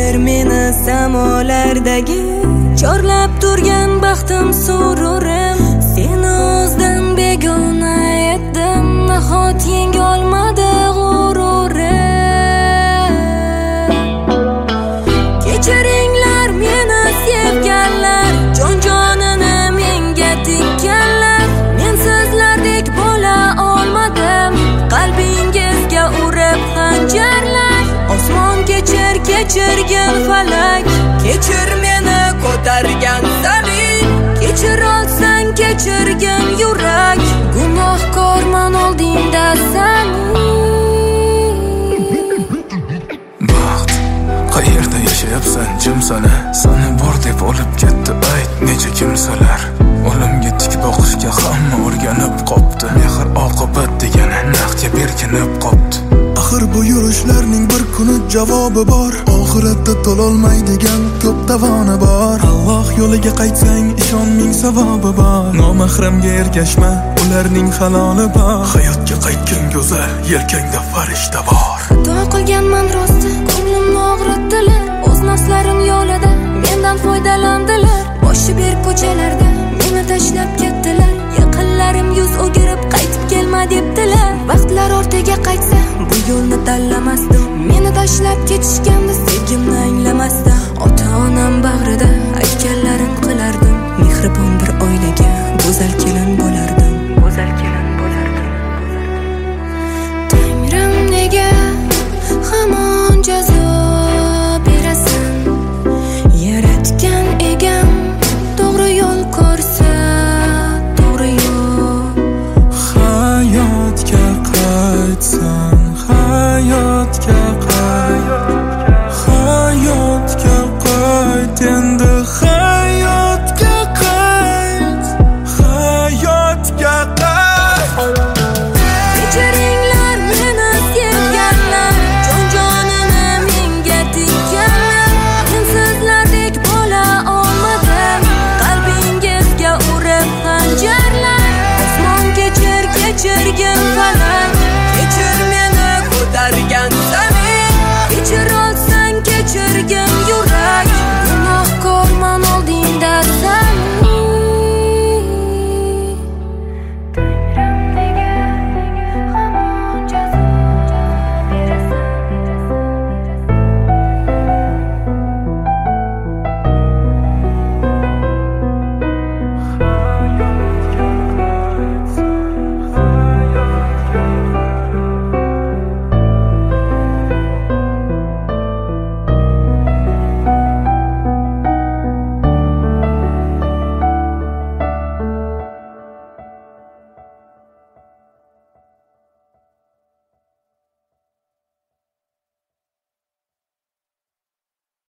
kechir meni samolardagi chorlab turgan baxtim sururim. Seni o'zdan begona etdim, nahot yenga olmadi g'ururim. Kechiringlar meni sevganlar, jon-jonini menga tikkanlar. Men sizlardek bo'la olmadim, qalbingizga urib xanjarlar. Osmon kechirgin falak, kechir meni ko'targan zamin. Kechir olsang kechirgin yurak, gunohkorman oldingda zamin. Baxt, qayerda yashayapsan jimsana? Sani bor deb olib ketdi ayt necha kimsalar. O'limga tik boqishga hamma o'rganib qopti. Mehr oqibat degan naqdga berkinib qopti. Axir bu yurishlarning bir kuni javobi bor. Oxiratda to'lolmaydigan ko'p davoni bor. Alloh yo'liga qaytsang ishon ming savobi bor. Nomahramga ergashma, ularning haloli bor. Hayotga qaytgan go'zal, yelkangda farishta bor. Xato qilganman rosti, ko'nglimni og'ritdilar. O'z nafslarim yo'lida mendan foydalandilar. Boshi ber ko'chalarda meni tashlab ketdilar. Yaqinlarim yuz o'girib qaytib kelma debdilar. Vaqtlar ortiga qaytsa bu yo'lni tanlamasdim. Meni tashlab ketishganda sevgimni anglamasdim. Ota-onam bag'rida